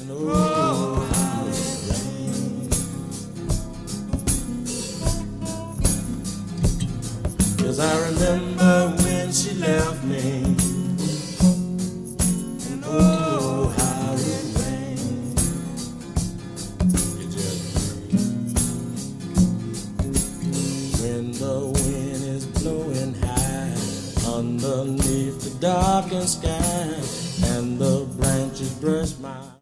oh, how it rained. 'Cause I remember when she left me, and oh, how it rained. It just rained. When the wind is blowing high underneath the darkened sky, and the branches brush my